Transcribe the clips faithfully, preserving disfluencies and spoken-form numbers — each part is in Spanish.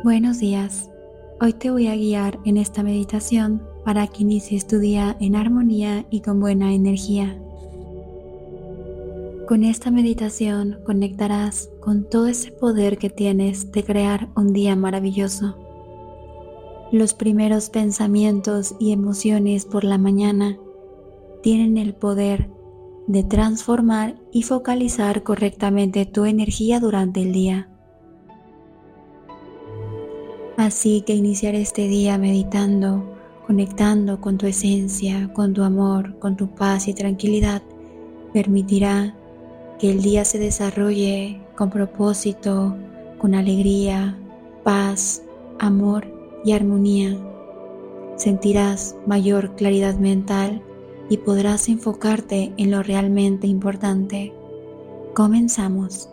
Buenos días. Hoy te voy a guiar en esta meditación para que inicies tu día en armonía y con buena energía. Con esta meditación conectarás con todo ese poder que tienes de crear un día maravilloso. Los primeros pensamientos y emociones por la mañana tienen el poder de transformar y focalizar correctamente tu energía durante el día. Así que iniciar este día meditando, conectando con tu esencia, con tu amor, con tu paz y tranquilidad, permitirá que el día se desarrolle con propósito, con alegría, paz, amor y armonía. Sentirás mayor claridad mental y podrás enfocarte en lo realmente importante. Comenzamos.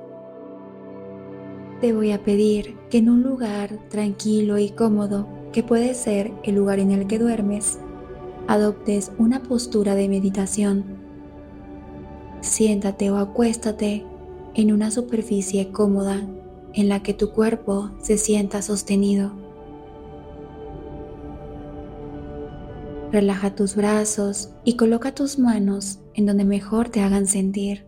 Te voy a pedir que en un lugar tranquilo y cómodo, que puede ser el lugar en el que duermes, adoptes una postura de meditación. Siéntate o acuéstate en una superficie cómoda en la que tu cuerpo se sienta sostenido. Relaja tus brazos y coloca tus manos en donde mejor te hagan sentir.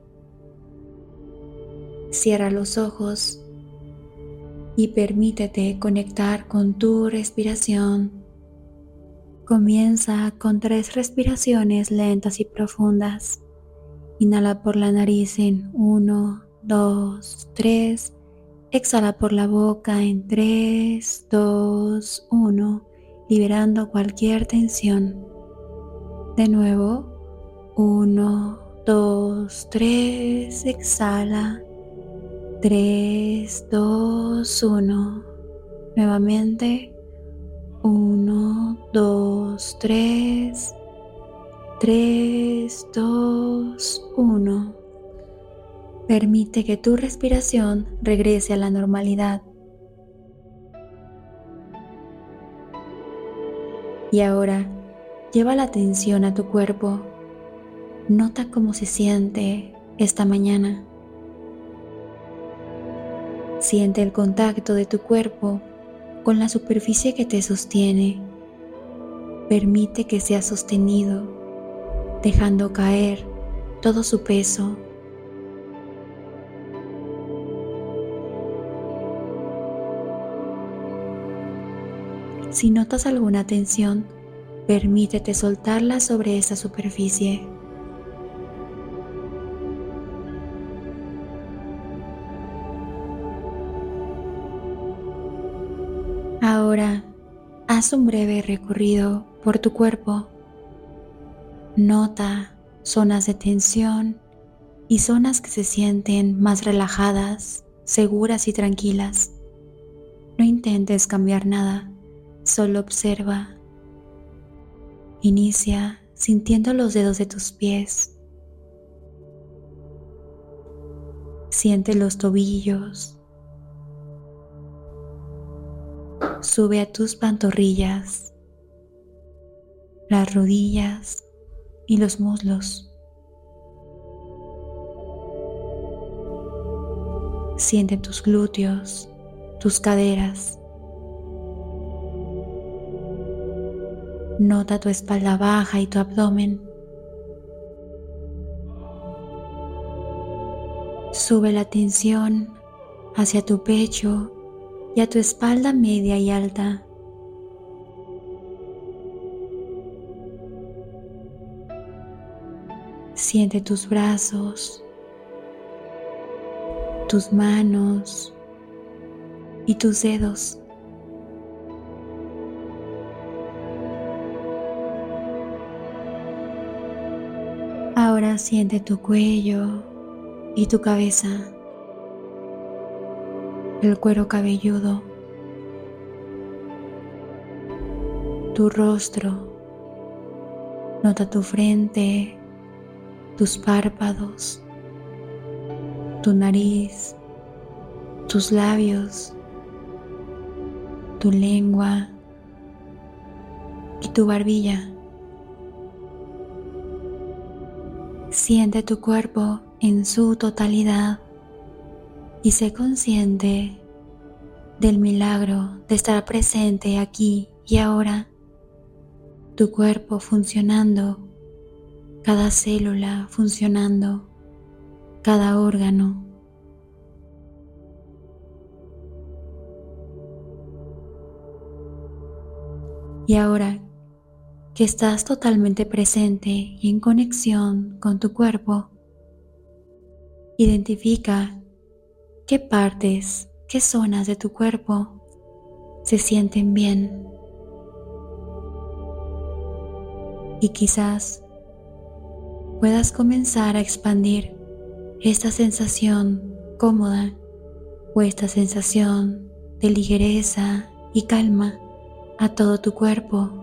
Cierra los ojos y permítete conectar con tu respiración. Comienza con tres respiraciones lentas y profundas. Inhala por la nariz en uno, dos, tres. Exhala por la boca en tres, dos, uno, liberando cualquier tensión. De nuevo, uno, dos, tres. Exhala. tres, dos, uno. Nuevamente. uno, dos, tres. tres, dos, uno. Permite que tu respiración regrese a la normalidad. Y ahora, lleva la atención a tu cuerpo. Nota cómo se siente esta mañana. Siente el contacto de tu cuerpo con la superficie que te sostiene. Permite que sea sostenido, dejando caer todo su peso. Si notas alguna tensión, permítete soltarla sobre esa superficie. Ahora, haz un breve recorrido por tu cuerpo. Nota zonas de tensión y zonas que se sienten más relajadas, seguras y tranquilas. No intentes cambiar nada, solo observa. Inicia sintiendo los dedos de tus pies. Siente los tobillos. Sube a tus pantorrillas, las rodillas y los muslos. Siente tus glúteos, tus caderas. Nota tu espalda baja y tu abdomen. Sube la tensión hacia tu pecho y a tu espalda media y alta. Siente tus brazos, tus manos y tus dedos. Ahora siente tu cuello y tu cabeza, el cuero cabelludo, tu rostro. Nota tu frente, tus párpados, tu nariz, tus labios, tu lengua y tu barbilla. Siente tu cuerpo en su totalidad y sé consciente del milagro de estar presente aquí y ahora, tu cuerpo funcionando, cada célula funcionando, cada órgano. Y ahora que estás totalmente presente y en conexión con tu cuerpo, identifica qué partes, qué zonas de tu cuerpo se sienten bien. Y quizás puedas comenzar a expandir esta sensación cómoda o esta sensación de ligereza y calma a todo tu cuerpo.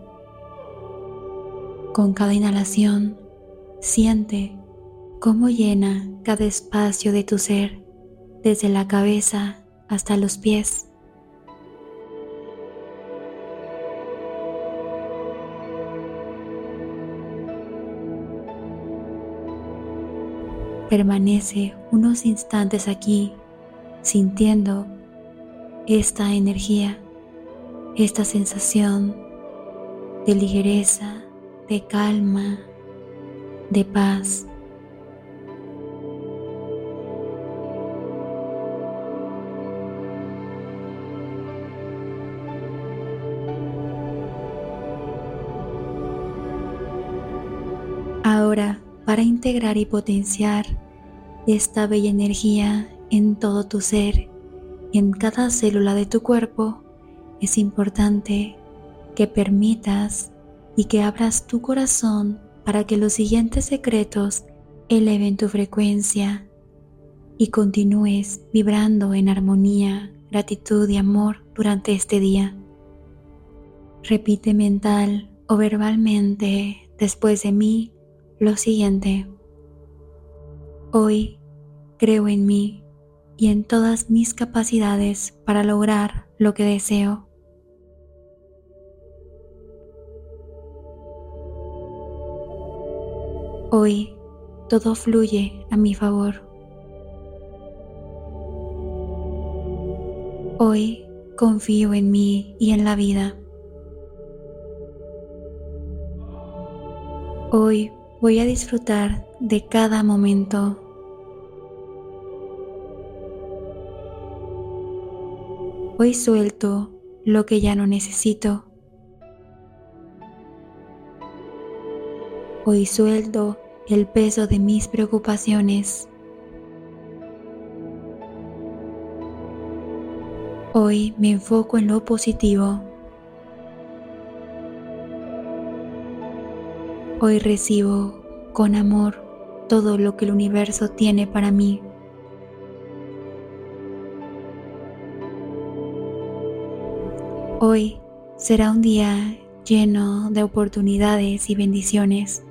Con cada inhalación, siente cómo llena cada espacio de tu ser, desde la cabeza hasta los pies. Permanece unos instantes aquí, sintiendo esta energía, esta sensación de ligereza, de calma, de paz. Ahora, para integrar y potenciar esta bella energía en todo tu ser y en cada célula de tu cuerpo, es importante que permitas y que abras tu corazón para que los siguientes secretos eleven tu frecuencia y continúes vibrando en armonía, gratitud y amor durante este día. Repite mental o verbalmente después de mí lo siguiente: hoy creo en mí y en todas mis capacidades para lograr lo que deseo. Hoy todo fluye a mi favor. Hoy confío en mí y en la vida. Hoy voy a disfrutar de cada momento. Hoy suelto lo que ya no necesito. Hoy suelto el peso de mis preocupaciones. Hoy me enfoco en lo positivo. Hoy recibo con amor todo lo que el universo tiene para mí. Hoy será un día lleno de oportunidades y bendiciones.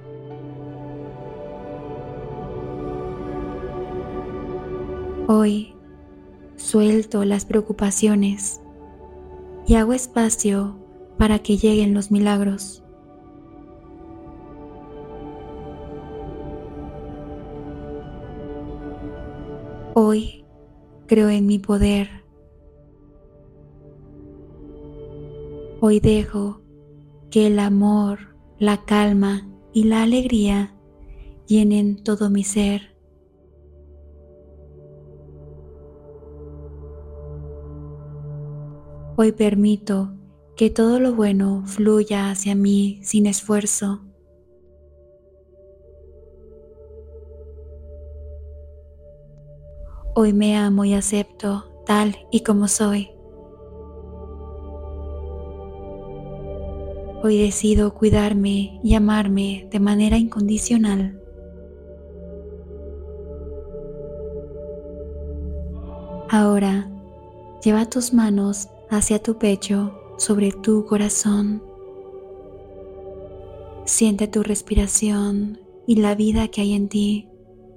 Hoy suelto las preocupaciones y hago espacio para que lleguen los milagros. Hoy creo en mi poder. Hoy dejo que el amor, la calma y la alegría llenen todo mi ser. Hoy permito que todo lo bueno fluya hacia mí sin esfuerzo. Hoy me amo y acepto tal y como soy. Hoy decido cuidarme y amarme de manera incondicional. Ahora, lleva tus manos hacia tu pecho, sobre tu corazón. Siente tu respiración y la vida que hay en ti.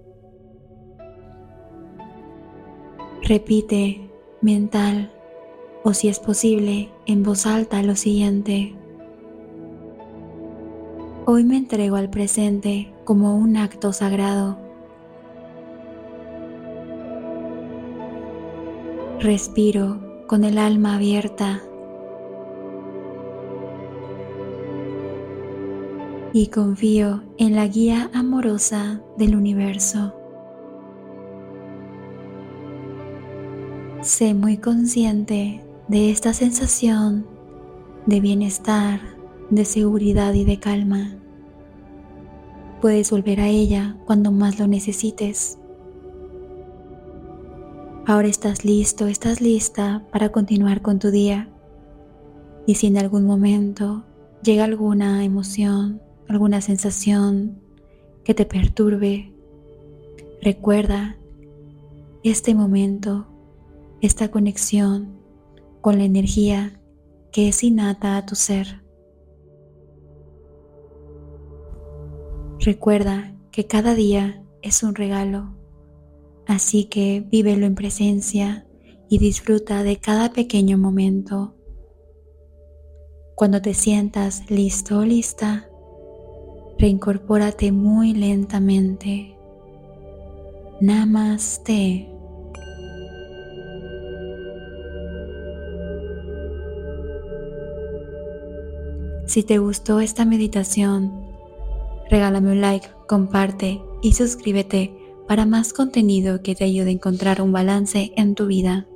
Repite mental o, si es posible, en voz alta lo siguiente: hoy me entrego al presente como un acto sagrado. Respiro con el alma abierta y confío en la guía amorosa del universo. Sé muy consciente de esta sensación de bienestar, de seguridad y de calma. Puedes volver a ella cuando más lo necesites. Ahora estás listo, estás lista para continuar con tu día. Y si en algún momento llega alguna emoción, alguna sensación que te perturbe, recuerda este momento, esta conexión con la energía que es innata a tu ser. Recuerda que cada día es un regalo, así que vívelo en presencia y disfruta de cada pequeño momento. Cuando te sientas listo o lista, reincorpórate muy lentamente. Namaste. Si te gustó esta meditación, regálame un like, comparte y suscríbete para más contenido que te ayude a encontrar un balance en tu vida.